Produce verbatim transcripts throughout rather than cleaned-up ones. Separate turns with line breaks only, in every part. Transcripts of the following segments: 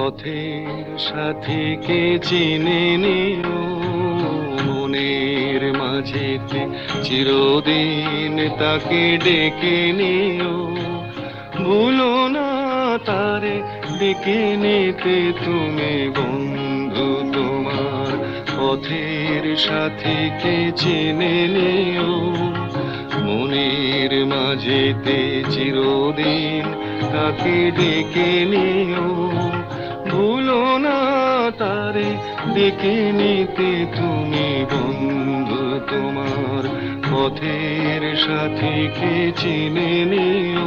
পথের সাথীকে চিনে নিও, মনের মাঝেতে চিরদিন তাকে ডেকে নিও। ভুলো না তারে ডেকে নিতে তুমি বন্ধু তোমার পথের সাথীকে চিনে নিও, মনের মাঝেতে চিরদিন তাকে ডেকে নিও। ভুলো না তারে ডেকে নিতে তুমি বন্ধু তোমার পথের সাথীকে চিনে নিও।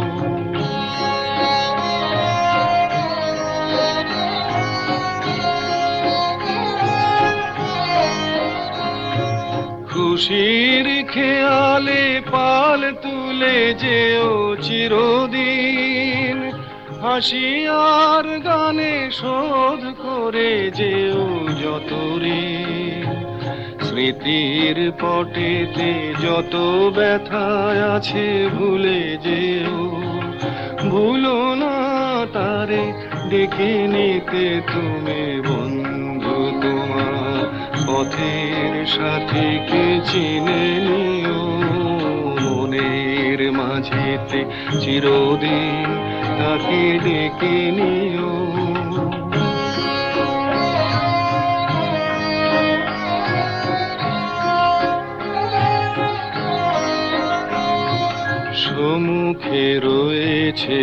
খুশির খেয়ালে পাল তুলে যেও চিরদিন, হাসি আর গানে শোধ করে যেও যত ঋণ। স্মৃতির পটেতে যত ব্যথা আছে ভুলে যেও, ভুলো না তারে ডেকে নিতে তুমি বন্ধু তোমার পথের সাথীকে চিনে নিও, মনের মাঝেতে চিরদিন তাকে ডেকে নিও। সম্মুখে রয়েছে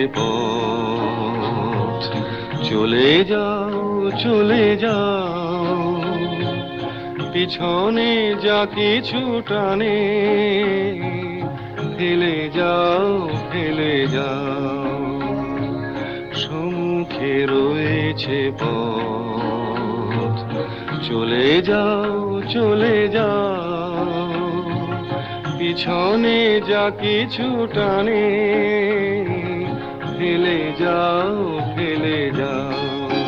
পথ, চলে যাও চলে যাও, পিছনে যা কিছু টানে ফেলে যাও ফেলে যাও। সম্মুখে রয়েছে পথ, চলে যাও চলে যাও, পিছনে যা কিছু টানে ফেলে যাও ফেলে যাও।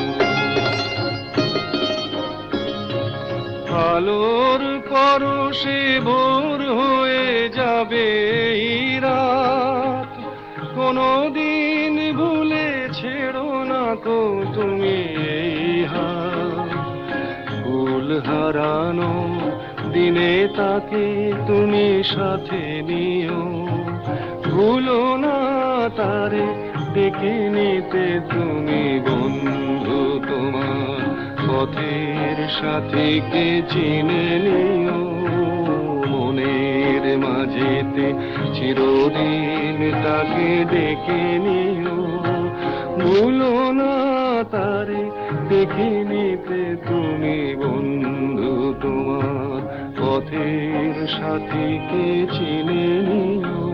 আলোর পরশে ভোর হয়ে যাবে এই রাত, কোনদিন ভুলে ছেড়ো না কো তুমি এই হাত। ভুল হারানো দিনে তাকে তুমি সাথে নিও, ভুলো না তারে ডেকে নিতে তুমি বন্ধু তোমার পথের সাথীকে চিনে নিও, মনের মাঝেতে চিরদিন তাকে ডেকে নিও। ভুলো না তারে ডেকে নিতে তুমি বন্ধু তোমার পথের সাথীকে চিনে নিও।